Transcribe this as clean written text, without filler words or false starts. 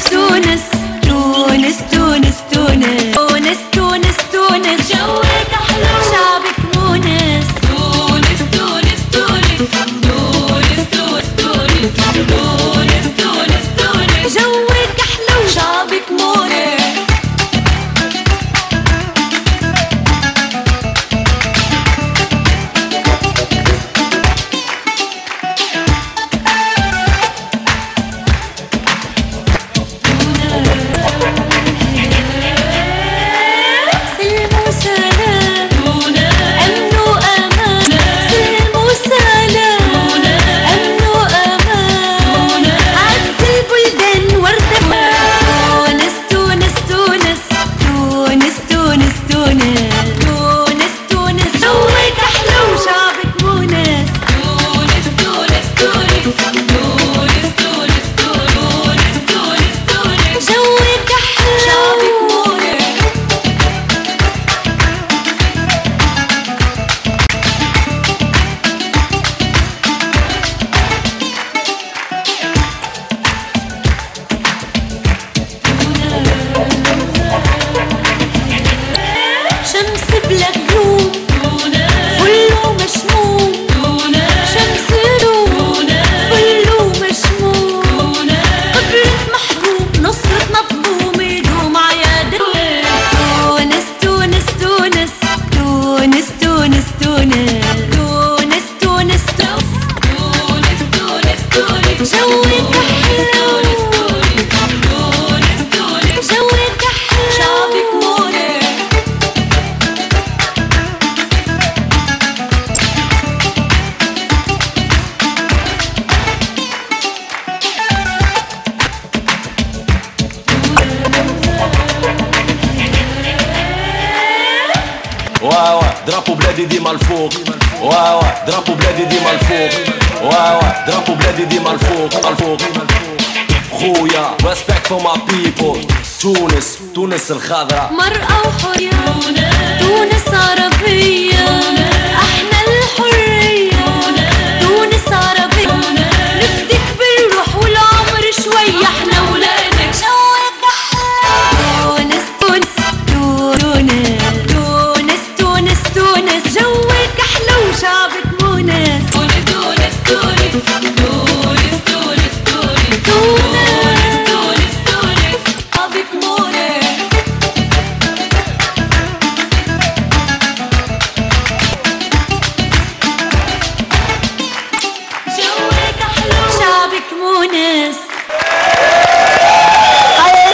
تونس تونس تونس تونس تونس تونس تونس جوك أحلى شعبك مونس تونس تونس تونس تونس تونس تونس تونس تونس تونس جوك أحلى وشعبك مونس درابو بلادي ديما الفوق واوا درابو بلادي ديما الفوق واوا درابو بلادي ديما الفوق الفوق خويا respect for my people تونس الخضراء مرأة وحرية تونس عربية